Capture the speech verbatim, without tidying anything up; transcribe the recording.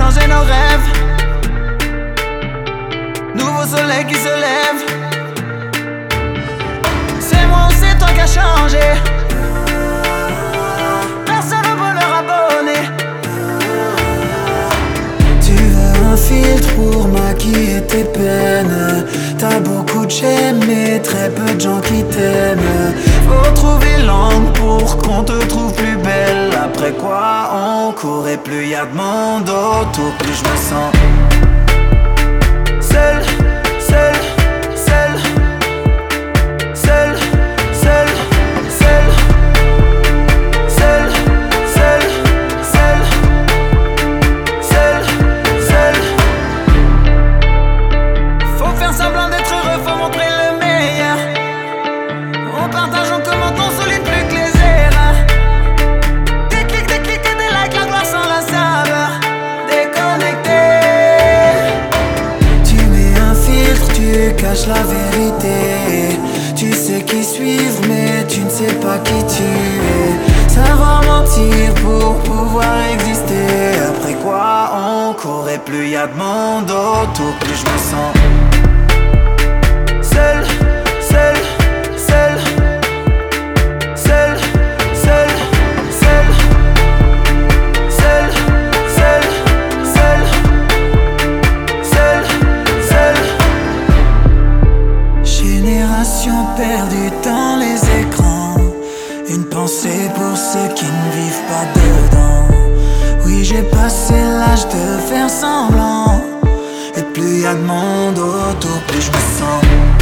changer nos rêves. Nouveau soleil qui se lève. C'est moi ou c'est toi qui as changé. Personne ne peut leur abonner. Tu veux un filtre pour maquiller tes peines. T'as beaucoup de j'aime mais très peu de gens qui t'aiment. Faut trouver l'angle pour qu'on te trouve plus belle. Après quoi on court et plus y a de monde autour, plus je me sens seul, seul, seul, seul, seul, seul, seul, seul, seul, seul, seul. Faut faire semblant d'être heureux, faut montrer le meilleur. On partage, on commente, on souligne plus que les erreurs. Des clics, des clics et des likes, la gloire sans la saveur. Déconnecté. Tu mets un filtre, tu caches la vérité. Tu sais qui suivre mais tu ne sais pas qui tu es. Savoir mentir pour pouvoir exister. Après quoi on court et plus y a de monde autour, plus je me sens seul, seul, seul, seul, seul, seul, seul, seul, seul, seul, seul. Génération perdue dans les écrans. Une pensée pour ceux qui ne vivent pas dedans. Oui, j'ai passé l'âge de faire semblant. Et plus y a de monde autour, plus je me sens